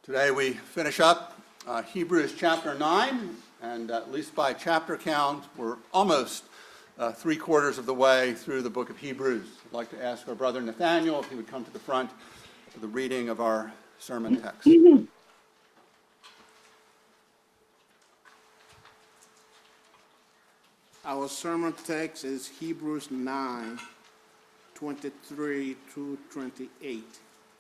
Today we finish up Hebrews chapter 9, and at least by chapter count, we're almost 3/4 of the way through the book of Hebrews. I'd like to ask our brother Nathaniel if he would come to the front for the reading of our sermon text. Our sermon text is Hebrews 9, 23 through 28.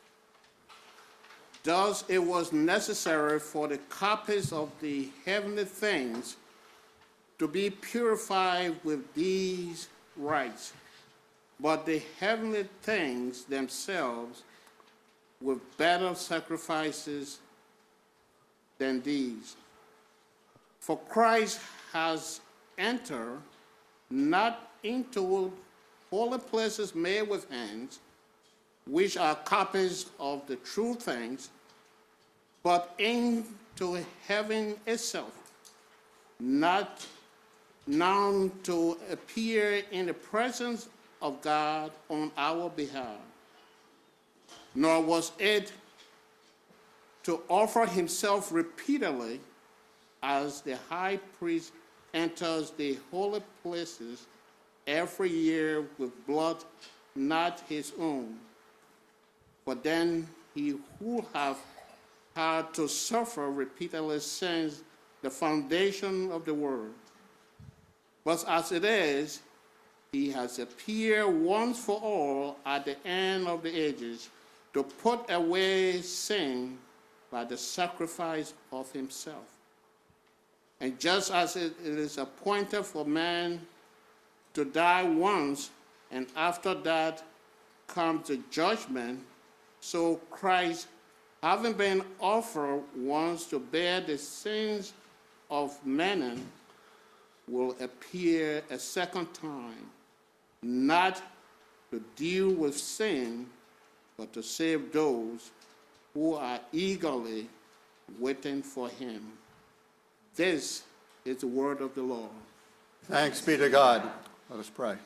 Thus it was necessary for the copies of the heavenly things to be purified with these rites, but the heavenly things themselves with better sacrifices than these. For Christ has entered not into holy places made with hands, which are copies of the true things, but into heaven itself, not now to appear in the presence of God on our behalf, nor was it to offer himself repeatedly as the high priest enters the holy places every year with blood not his own. But then he who have had to suffer repeatedly since the foundation of the world. But as it is, he has appeared once for all at the end of the ages to put away sin by the sacrifice of himself. And just as it is appointed for man to die once, and after that comes the judgment, so Christ, having been offered once to bear the sins of many, will appear a second time, not to deal with sin, but to save those who are eagerly waiting for him. This is the word of the Lord. Thanks be to God. Let us pray.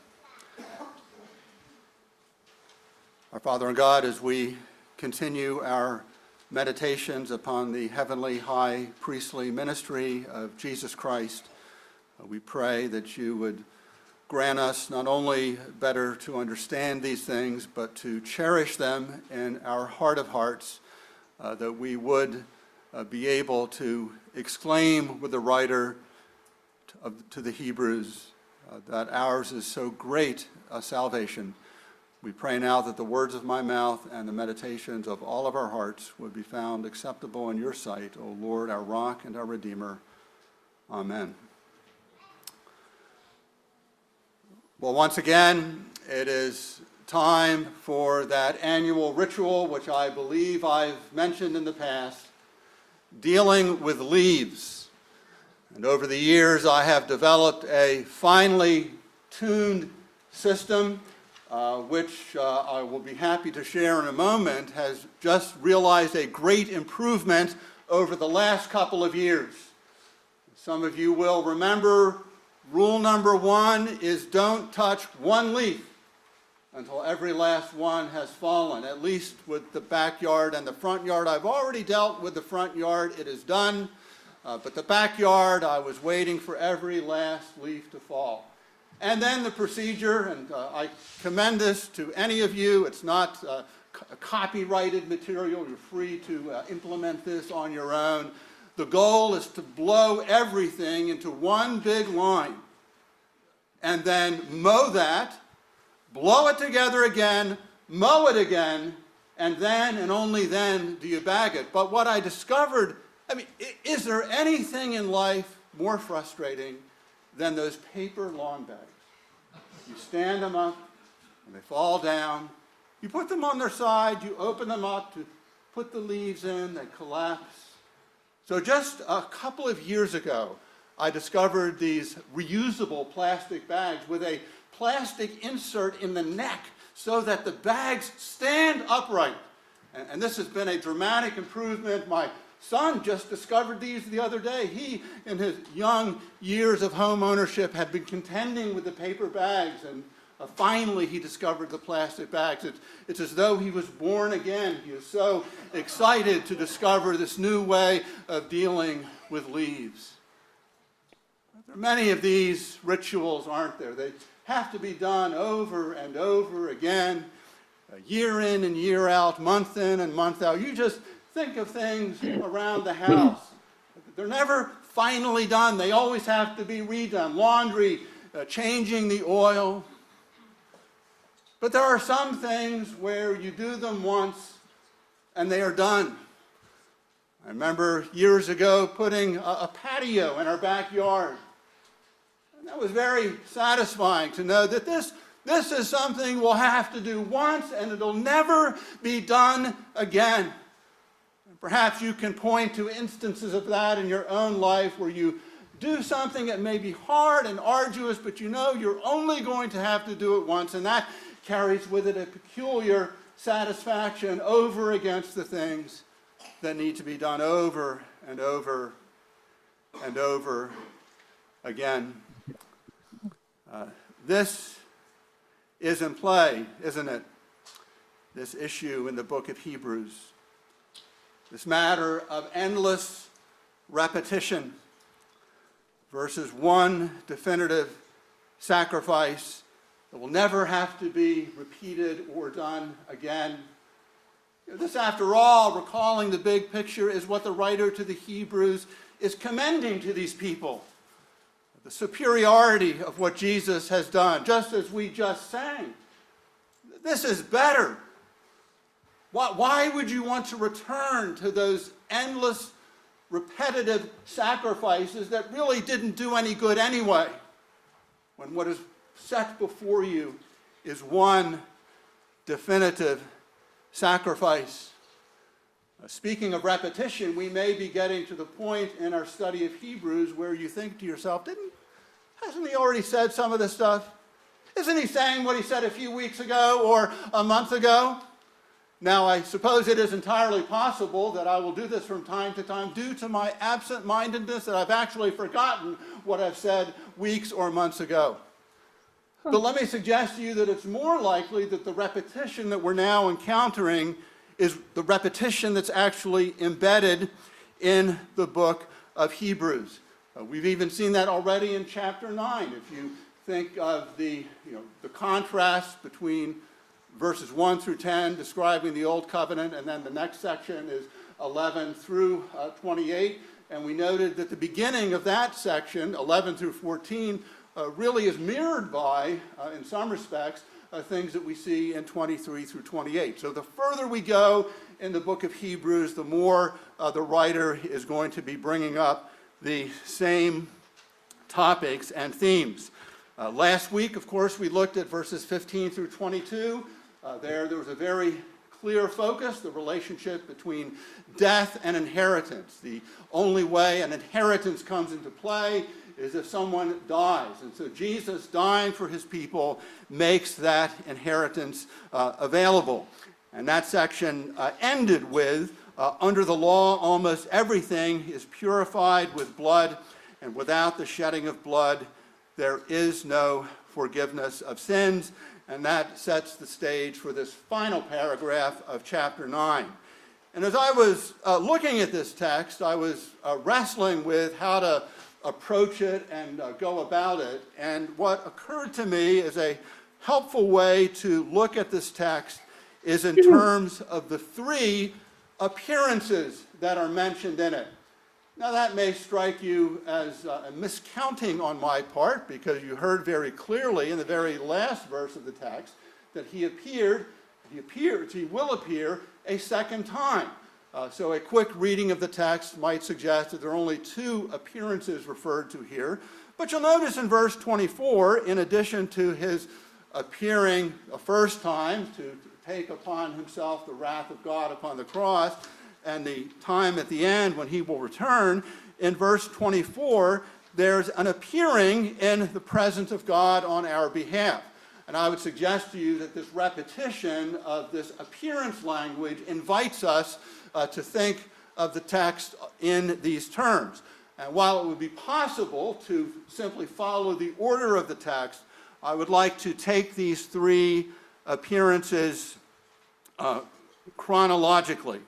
Our Father and God, as we continue our meditations upon the heavenly high priestly ministry of Jesus Christ, we pray that you would grant us not only better to understand these things, but to cherish them in our heart of hearts, that we would be able to exclaim with the writer to the Hebrews that ours is so great a salvation. We pray now that the words of my mouth and the meditations of all of our hearts would be found acceptable in your sight, O Lord, our rock and our Redeemer. Amen. Well, once again, it is time for that annual ritual, which I believe I've mentioned in the past, dealing with leaves. And over the years, I have developed a finely tuned system which I will be happy to share in a moment, has just realized a great improvement over the last couple of years. Some of you will remember rule number 1 is don't touch one leaf until every last one has fallen, at least with the backyard and the front yard. I've already dealt with the front yard, it is done, but the backyard, I was waiting for every last leaf to fall. And then the procedure, and I commend this to any of you. It's not copyrighted material. You're free to implement this on your own. The goal is to blow everything into one big line and then mow that, blow it together again, mow it again, and then and only then do you bag it. But what I discovered, is there anything in life more frustrating than those paper lawn bags? You stand them up, and they fall down. You put them on their side, you open them up to put the leaves in, they collapse. So just a couple of years ago, I discovered these reusable plastic bags with a plastic insert in the neck so that the bags stand upright. And this has been a dramatic improvement. My son just discovered these the other day. He, in his young years of home ownership, had been contending with the paper bags, and finally he discovered the plastic bags. It's as though he was born again. He is so excited to discover this new way of dealing with leaves. There are many of these rituals, aren't there? They have to be done over and over again, year in and year out, month in and month out. You just think of things around the house. They're never finally done. They always have to be redone. Laundry, changing the oil. But there are some things where you do them once and they are done. I remember years ago putting a patio in our backyard. And that was very satisfying to know that this is something we'll have to do once and it'll never be done again. Perhaps you can point to instances of that in your own life where you do something that may be hard and arduous, but you know you're only going to have to do it once, and that carries with it a peculiar satisfaction over against the things that need to be done over and over and over again. This is in play, isn't it? This issue in the book of Hebrews. This matter of endless repetition versus one definitive sacrifice that will never have to be repeated or done again. This, after all, recalling the big picture, is what the writer to the Hebrews is commending to these people. The superiority of what Jesus has done, just as we just sang. This is better. Why would you want to return to those endless, repetitive sacrifices that really didn't do any good anyway, when what is set before you is one definitive sacrifice? Speaking of repetition, we may be getting to the point in our study of Hebrews where you think to yourself, hasn't he already said some of this stuff? Isn't he saying what he said a few weeks ago or a month ago? Now, I suppose it is entirely possible that I will do this from time to time due to my absent-mindedness, that I've actually forgotten what I've said weeks or months ago. But let me suggest to you that it's more likely that the repetition that we're now encountering is the repetition that's actually embedded in the book of Hebrews. We've even seen that already in chapter 9. If you think of the contrast between verses 1 through 10 describing the Old Covenant, and then the next section is 11 through 28. And we noted that the beginning of that section, 11 through 14, really is mirrored by, in some respects, things that we see in 23 through 28. So the further we go in the book of Hebrews, the more the writer is going to be bringing up the same topics and themes. Last week, of course, we looked at verses 15 through 22. There was a very clear focus, the relationship between death and inheritance. The only way an inheritance comes into play is if someone dies. And so Jesus dying for his people makes that inheritance available. And that section ended with, under the law, almost everything is purified with blood, and without the shedding of blood, there is no forgiveness of sins. And that sets the stage for this final paragraph of chapter 9. And as I was looking at this text, I was wrestling with how to approach it and go about it. And what occurred to me as a helpful way to look at this text is in terms of the three appearances that are mentioned in it. Now that may strike you as a miscounting on my part, because you heard very clearly in the very last verse of the text that he will appear a second time. So a quick reading of the text might suggest that there are only two appearances referred to here. But you'll notice in verse 24, in addition to his appearing a first time to take upon himself the wrath of God upon the cross, and the time at the end when he will return, in verse 24, there's an appearing in the presence of God on our behalf. And I would suggest to you that this repetition of this appearance language invites us to think of the text in these terms. And while it would be possible to simply follow the order of the text, I would like to take these three appearances chronologically.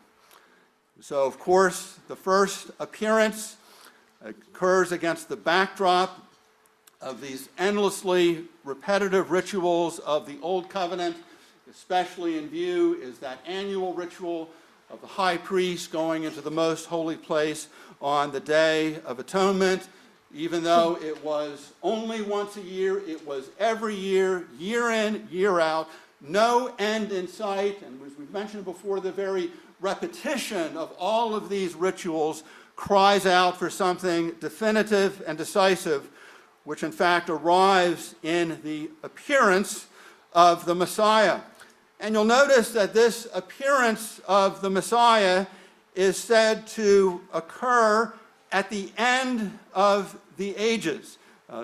So, of course, the first appearance occurs against the backdrop of these endlessly repetitive rituals of the Old Covenant. Especially in view is that annual ritual of the high priest going into the most holy place on the Day of Atonement. Even though it was only once a year, it was every year, year in, year out, no end in sight. And as we've mentioned before, the very repetition of all of these rituals cries out for something definitive and decisive, which in fact arrives in the appearance of the Messiah. And you'll notice that this appearance of the Messiah is said to occur at the end of the ages.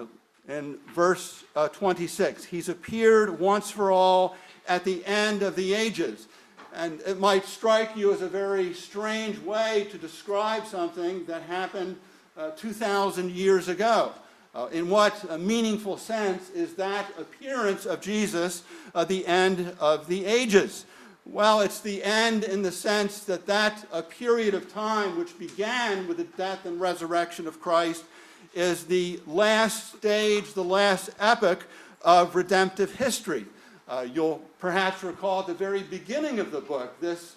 In verse 26, he's appeared once for all at the end of the ages. And it might strike you as a very strange way to describe something that happened 2,000 years ago. In what meaningful sense is that appearance of Jesus the end of the ages? Well, it's the end in the sense that that period of time which began with the death and resurrection of Christ is the last stage, the last epoch of redemptive history. You'll perhaps recall at the very beginning of the book, this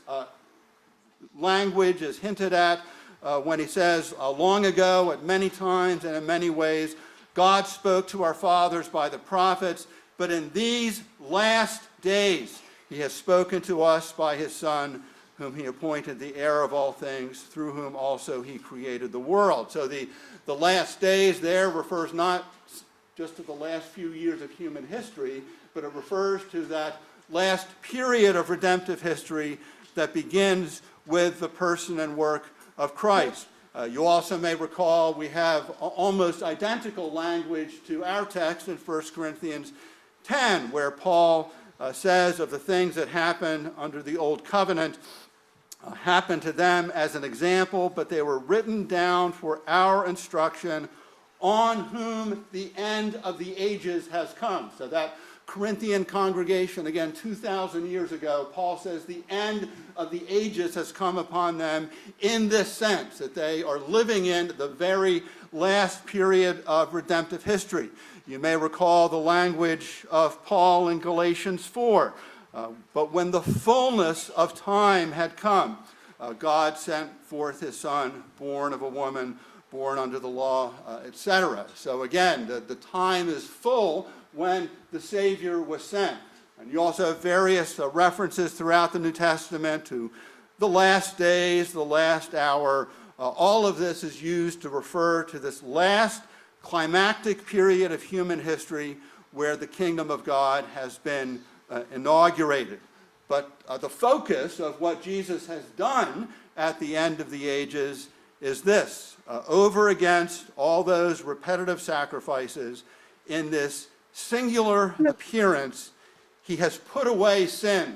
language is hinted at when he says, long ago, at many times and in many ways, God spoke to our fathers by the prophets, but in these last days he has spoken to us by his Son, whom he appointed the heir of all things, through whom also he created the world. So the last days there refers not just to the last few years of human history, but it refers to that last period of redemptive history that begins with the person and work of Christ. You also may recall we have almost identical language to our text in 1 Corinthians 10, where Paul says of the things that happen under the Old Covenant happened to them as an example, but they were written down for our instruction, on whom the end of the ages has come. So that Corinthian congregation, again, 2,000 years ago, Paul says the end of the ages has come upon them in this sense, that they are living in the very last period of redemptive history. You may recall the language of Paul in Galatians 4. But when the fullness of time had come, God sent forth his Son, born of a woman, born under the law, etc. So again, the time is full when the Savior was sent. And you also have various references throughout the New Testament to the last days, the last hour. All of this is used to refer to this last climactic period of human history where the kingdom of God has been inaugurated. But the focus of what Jesus has done at the end of the ages is this: over against all those repetitive sacrifices, in this singular appearance, he has put away sin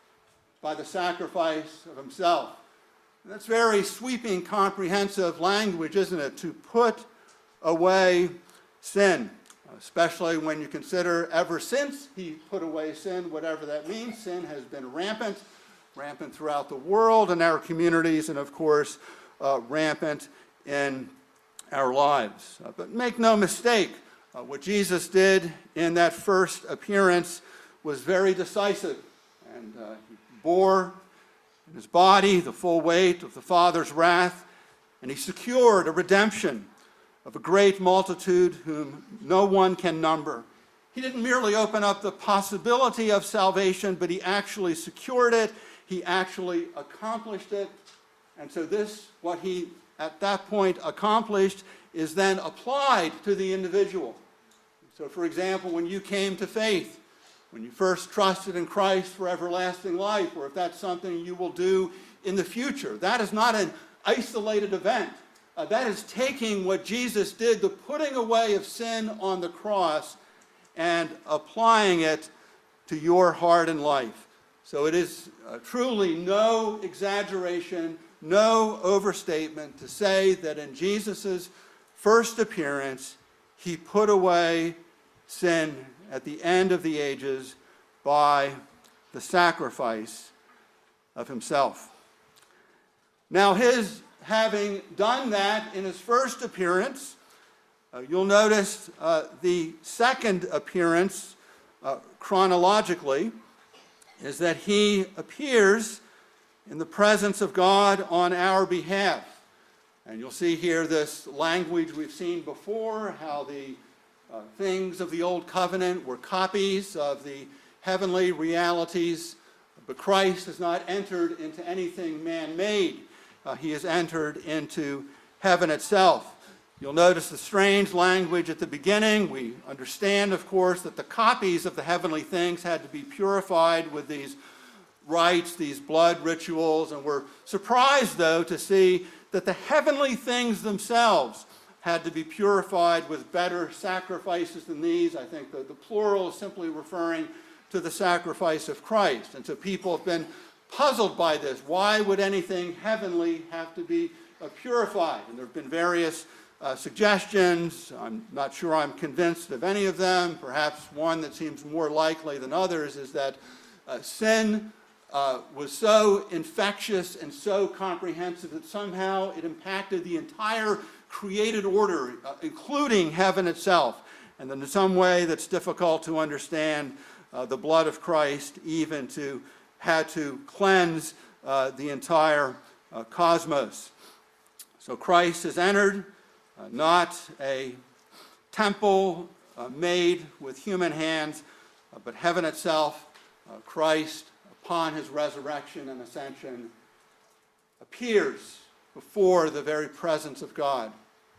by the sacrifice of himself. And that's very sweeping, comprehensive language, isn't it? To put away sin, especially when you consider ever since he put away sin, whatever that means, sin has been rampant throughout the world and our communities, and of course, rampant in our lives. But make no mistake, what Jesus did in that first appearance was very decisive, and he bore in his body the full weight of the Father's wrath, and he secured a redemption of a great multitude whom no one can number. He didn't merely open up the possibility of salvation, but he actually secured it, he actually accomplished it, and so this, what he at that point accomplished, is then applied to the individual. So for example, when you came to faith, when you first trusted in Christ for everlasting life, or if that's something you will do in the future, that is not an isolated event. That is taking what Jesus did, the putting away of sin on the cross, and applying it to your heart and life. So it is truly no exaggeration, no overstatement to say that in Jesus' first appearance, he put away sin at the end of the ages by the sacrifice of himself. Now, his having done that in his first appearance, you'll notice the second appearance chronologically is that he appears in the presence of God on our behalf. And you'll see here this language we've seen before, how the things of the Old Covenant were copies of the heavenly realities, but Christ has not entered into anything man-made. He has entered into heaven itself. You'll notice the strange language at the beginning. We understand, of course, that the copies of the heavenly things had to be purified with these rites, these blood rituals, and we're surprised, though, to see that the heavenly things themselves had to be purified with better sacrifices than these. I think the plural is simply referring to the sacrifice of Christ. And so people have been puzzled by this. Why would anything heavenly have to be purified? And there have been various suggestions. I'm not sure I'm convinced of any of them. Perhaps one that seems more likely than others is that sin was so infectious and so comprehensive that somehow it impacted the entire created order, including heaven itself. And in some way that's difficult to understand, the blood of Christ even had to cleanse the entire cosmos. So Christ has entered, not a temple made with human hands, but heaven itself. Christ, upon his resurrection and ascension, appears before the very presence of God.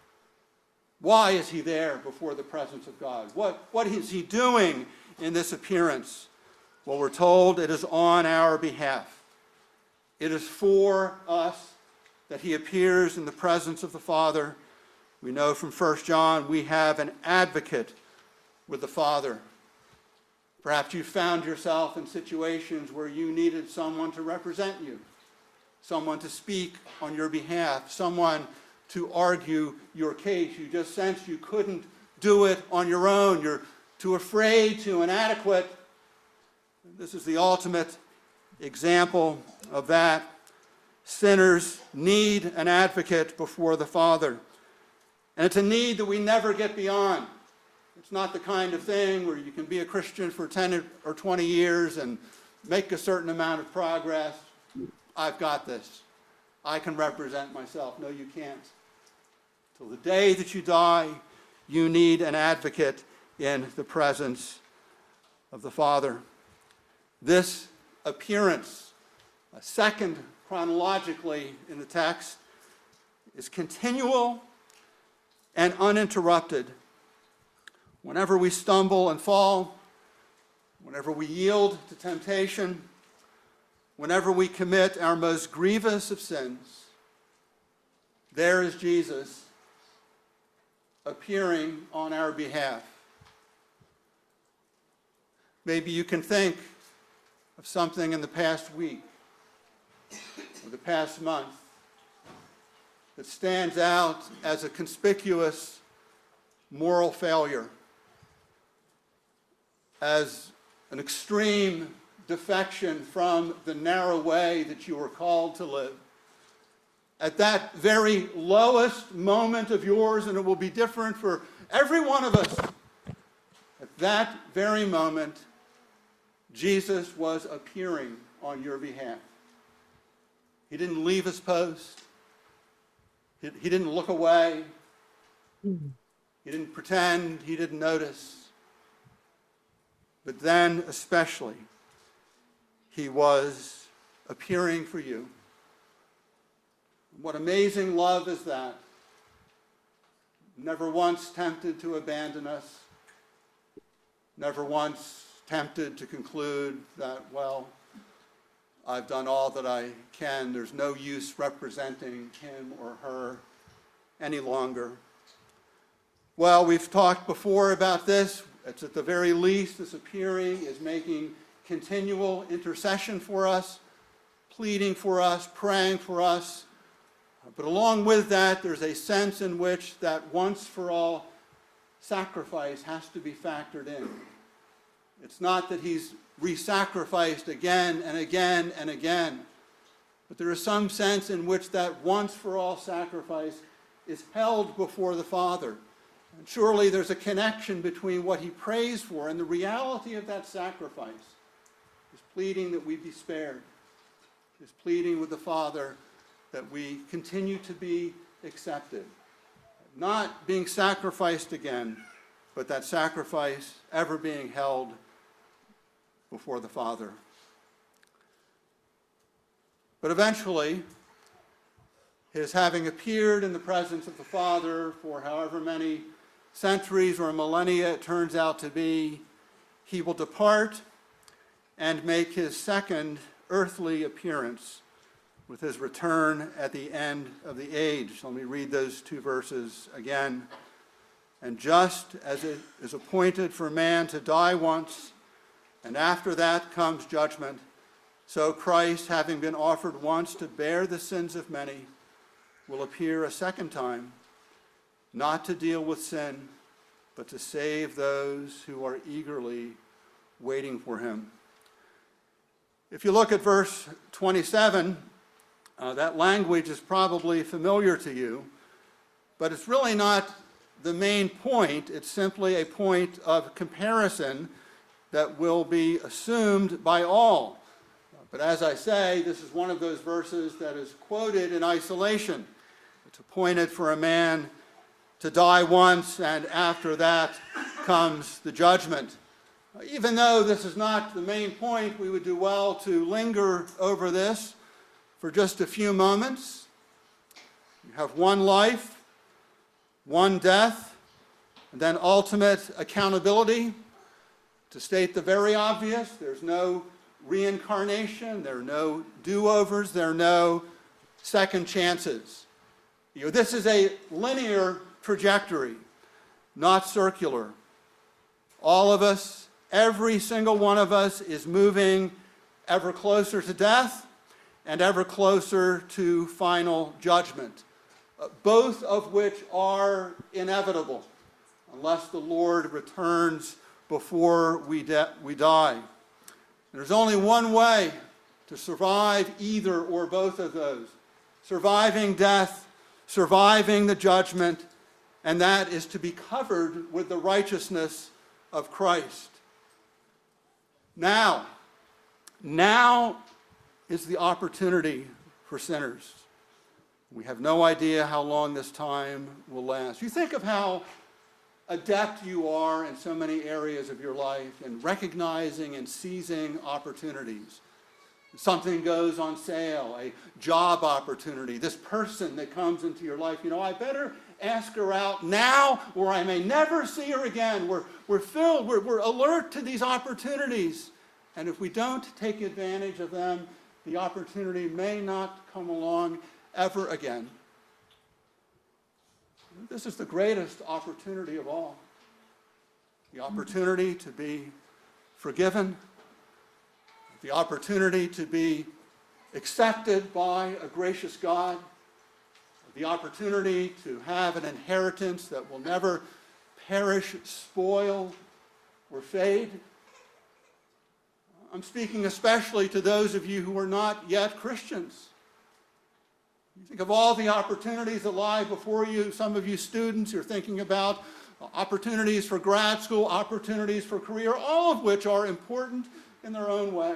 Why is he there before the presence of God? What is he doing in this appearance? Well, we're told it is on our behalf. It is for us that he appears in the presence of the Father. We know from 1 John we have an advocate with the Father. Perhaps you found yourself in situations where you needed someone to represent you, someone to speak on your behalf, someone to argue your case. You just sensed you couldn't do it on your own. You're too afraid, too inadequate. This is the ultimate example of that. Sinners need an advocate before the Father. And it's a need that we never get beyond. It's not the kind of thing where you can be a Christian for 10 or 20 years and make a certain amount of progress. I've got this. I can represent myself. No, you can't. Till the day that you die, you need an advocate in the presence of the Father. This appearance, second chronologically in the text, is continual and uninterrupted. Whenever we stumble and fall, whenever we yield to temptation, whenever we commit our most grievous of sins, there is Jesus appearing on our behalf. Maybe you can think of something in the past week or the past month that stands out as a conspicuous moral failure, as an extreme defection from the narrow way that you were called to live. At that very lowest moment of yours, and it will be different for every one of us, at that very moment, Jesus was appearing on your behalf. He didn't leave his post. He didn't look away. He didn't pretend. He didn't notice. But then, especially, he was appearing for you. What amazing love is that? Never once tempted to abandon us. Never once tempted to conclude that, well, I've done all that I can. There's no use representing him or her any longer. Well, we've talked before about this. It's at the very least, this appearing is making continual intercession for us, pleading for us, praying for us. But along with that, there's a sense in which that once for all sacrifice has to be factored in. It's not that he's re-sacrificed again and again and again, but there is some sense in which that once-for-all sacrifice is held before the Father. And surely there's a connection between what he prays for and the reality of that sacrifice. His pleading that we be spared. His pleading with the Father that we continue to be accepted. Not being sacrificed again, but that sacrifice ever being held before the Father. But eventually, his having appeared in the presence of the Father for however many centuries or millennia it turns out to be, he will depart and make his second earthly appearance with his return at the end of the age. Let me read those two verses again. And just as it is appointed for man to die once, and after that comes judgment, so Christ, having been offered once to bear the sins of many, will appear a second time, not to deal with sin, but to save those who are eagerly waiting for him. If you look at verse 27, that language is probably familiar to you, but it's really not the main point. It's simply a point of comparison that will be assumed by all. But as I say, this is one of those verses that is quoted in isolation. It's appointed for a man to die once, and after that comes the judgment. Even though this is not the main point, we would do well to linger over this for just a few moments. You have one life, one death, and then ultimate accountability. To state the very obvious, there's no reincarnation, there are no do-overs, there are no second chances. This is a linear trajectory, not circular. All of us, every single one of us, is moving ever closer to death and ever closer to final judgment, both of which are inevitable unless the Lord returns before we die. There's only one way to survive either or both of those: surviving death, surviving the judgment, and that is to be covered with the righteousness of Christ. Now is the opportunity for sinners. We have no idea how long this time will last. You think of how adept you are in so many areas of your life in recognizing and seizing opportunities. Something goes on sale, a job opportunity, this person that comes into your life, I better ask her out now or I may never see her again. We're alert to these opportunities. And if we don't take advantage of them, the opportunity may not come along ever again. This is the greatest opportunity of all. The opportunity to be forgiven, the opportunity to be accepted by a gracious God, the opportunity to have an inheritance that will never perish, spoil, or fade. I'm speaking especially to those of you who are not yet Christians. You think of all the opportunities that lie before you. Some of you students, you're thinking about opportunities for grad school, opportunities for career, all of which are important in their own way.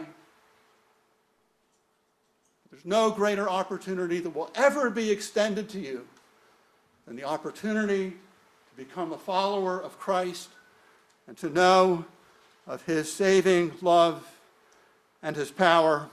There's no greater opportunity that will ever be extended to you than the opportunity to become a follower of Christ and to know of his saving love and his power.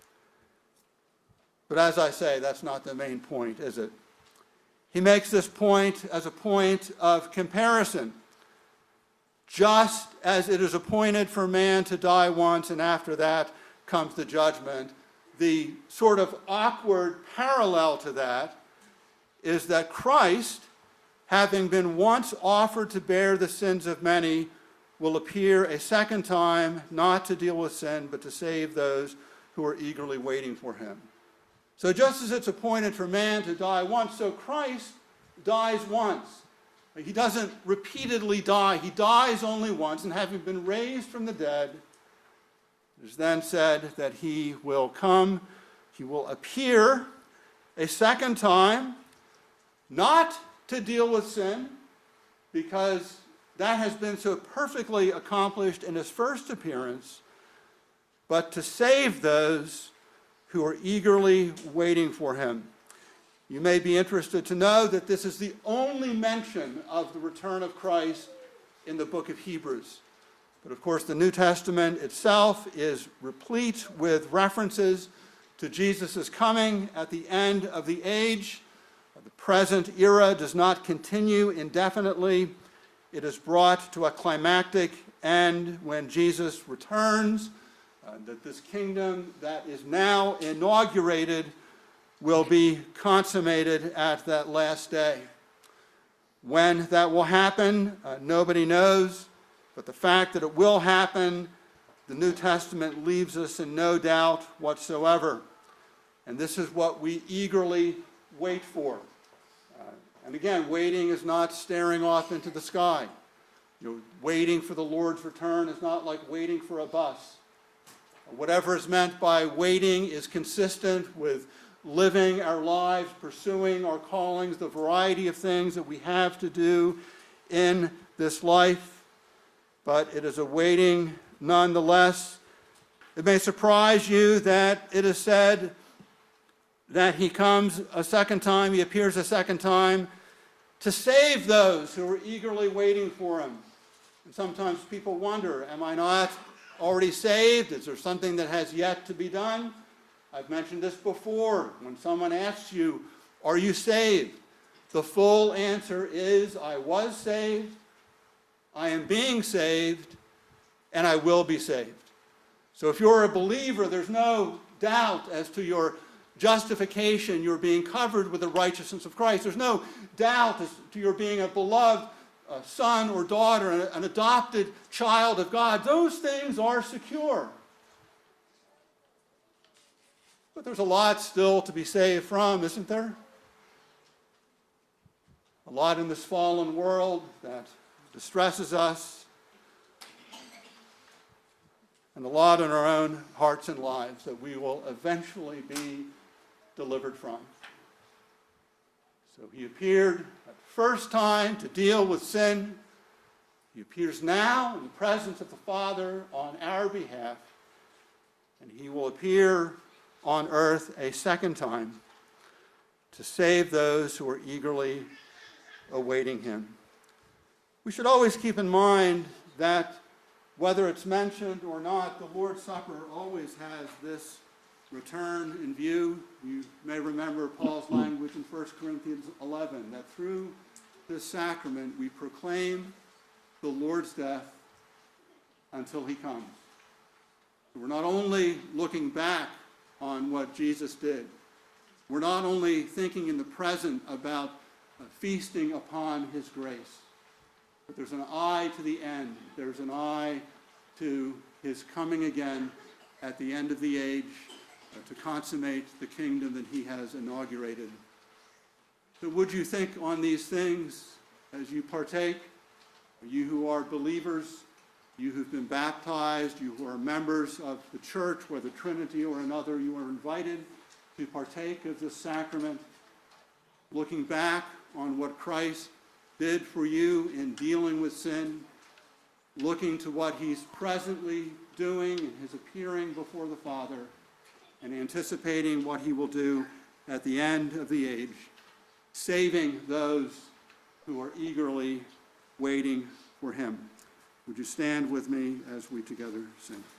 But as I say, that's not the main point, is it? He makes this point as a point of comparison. Just as it is appointed for man to die once, and after that comes the judgment, the sort of awkward parallel to that is that Christ, having been once offered to bear the sins of many, will appear a second time, not to deal with sin, but to save those who are eagerly waiting for him. So just as it's appointed for man to die once, so Christ dies once. He doesn't repeatedly die. He dies only once, and having been raised from the dead, it is then said that he will come, he will appear a second time, not to deal with sin, because that has been so perfectly accomplished in his first appearance, but to save those who are eagerly waiting for him. You may be interested to know that this is the only mention of the return of Christ in the book of Hebrews. But of course, the New Testament itself is replete with references to Jesus' coming at the end of the age. The present era does not continue indefinitely. It is brought to a climactic end when Jesus returns, that this kingdom that is now inaugurated will be consummated at that last day. When that will happen, nobody knows, but the fact that it will happen, the New Testament leaves us in no doubt whatsoever. And this is what we eagerly wait for. And again, waiting is not staring off into the sky. Waiting for the Lord's return is not like waiting for a bus. Whatever is meant by waiting is consistent with living our lives, pursuing our callings, the variety of things that we have to do in this life. But it is a waiting nonetheless. It may surprise you that it is said that he comes a second time, he appears a second time to save those who are eagerly waiting for him. And sometimes people wonder, am I not already saved? Is there something that has yet to be done? I've mentioned this before. When someone asks you, are you saved? The full answer is, I was saved, I am being saved, and I will be saved. So if you're a believer, there's no doubt as to your justification. You're being covered with the righteousness of Christ. There's no doubt as to your being a beloved son or daughter, an adopted child of God. Those things are secure. But there's a lot still to be saved from, isn't there? A lot in this fallen world that distresses us, and a lot in our own hearts and lives that we will eventually be delivered from. So he appeared at the first time to deal with sin. He appears now in the presence of the Father on our behalf, and he will appear on earth a second time to save those who are eagerly awaiting him. We should always keep in mind that whether it's mentioned or not, the Lord's Supper always has this return in view. You may remember Paul's language in 1 Corinthians 11, that through this sacrament we proclaim the Lord's death until he comes. We're not only looking back on what Jesus did, we're not only thinking in the present about feasting upon his grace, but there's an eye to the end. There's an eye to his coming again at the end of the age to consummate the kingdom that he has inaugurated. So would you think on these things as you partake? You who are believers, you who've been baptized, you who are members of the church, whether Trinity or another, you are invited to partake of this sacrament, looking back on what Christ did for you in dealing with sin, looking to what he's presently doing in his appearing before the Father, and anticipating what he will do at the end of the age, saving those who are eagerly waiting for him. Would you stand with me as we together sing?